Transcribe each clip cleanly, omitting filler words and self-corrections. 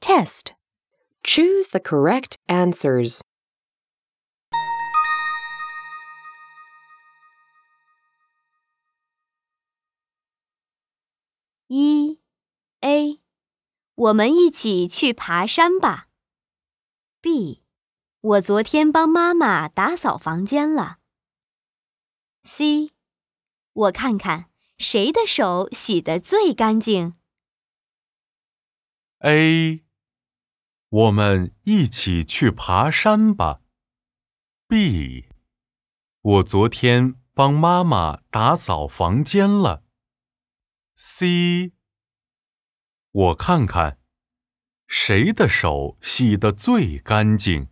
Test. Choose the correct answers. 1A 我们一起去爬山吧。B 我昨天帮妈妈打扫房间了。C 我看看谁的手洗得最干净。 A 我们一起去爬山吧。B 我昨天帮妈妈打扫房间了。C 我看看谁的手洗得最干净。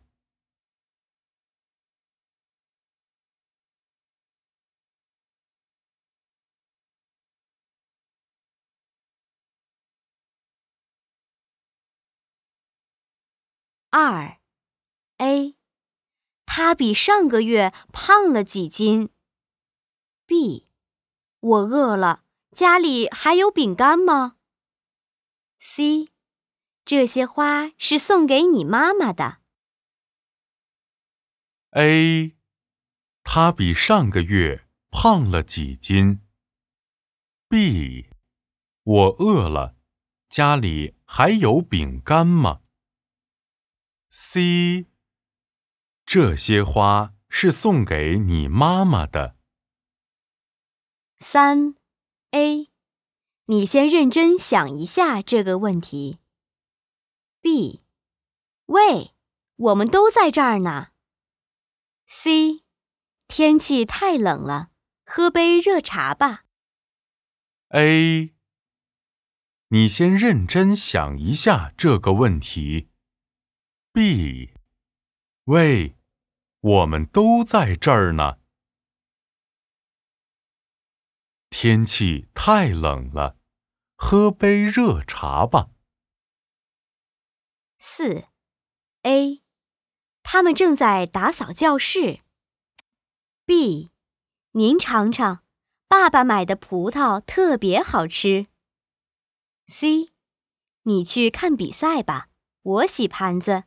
2A 他比上个月胖了几斤。B 我饿了，家里还有饼干吗？ C 这些花是送给你妈妈的。 A 他比上个月胖了几斤。B 我饿了，家里还有饼干吗？ C 这些花是送给你妈妈的。 3A 你先认真想一下这个问题。 B 喂，我们都在这儿呢。 C 天气太冷了，喝杯热茶吧。 A 你先认真想一下这个问题。B 喂，我们都在这儿呢。天气太冷了，喝杯热茶吧。 4A 他们正在打扫教室。 B 您尝尝，爸爸买的葡萄特别好吃。 C 你去看比赛吧，我洗盘子。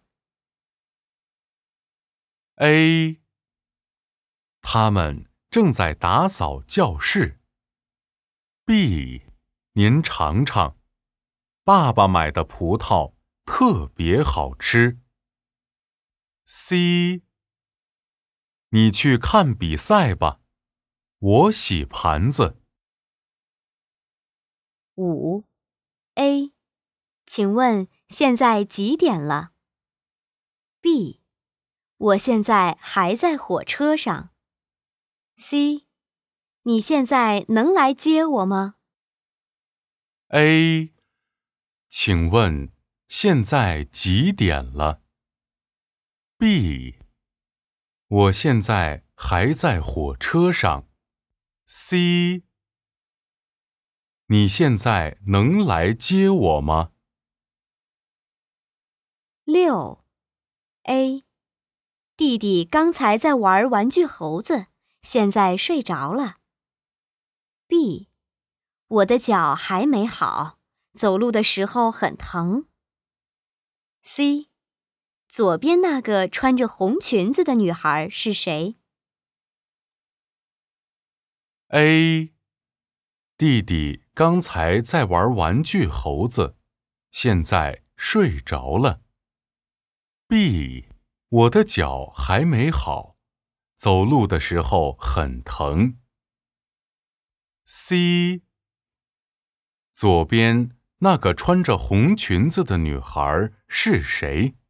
A 他们正在打扫教室。B 您尝尝，爸爸买的葡萄特别好吃。C 你去看比赛吧，我洗盘子。 5A 请问现在几点了？ B 我现在还在火车上。 C 你现在能来接我吗？ A 请问现在几点了？ B 我现在还在火车上。 C 你现在能来接我吗？ 6A 弟弟刚才在玩玩具猴子，现在睡着了。 B 我的脚还没好，走路的时候很疼。 C 左边那个穿着红裙子的女孩是谁？ A 弟弟刚才在玩玩具猴子，现在睡着了。B 我的脚还没好，走路的时候很疼。C 左边那个穿着红裙子的女孩是谁？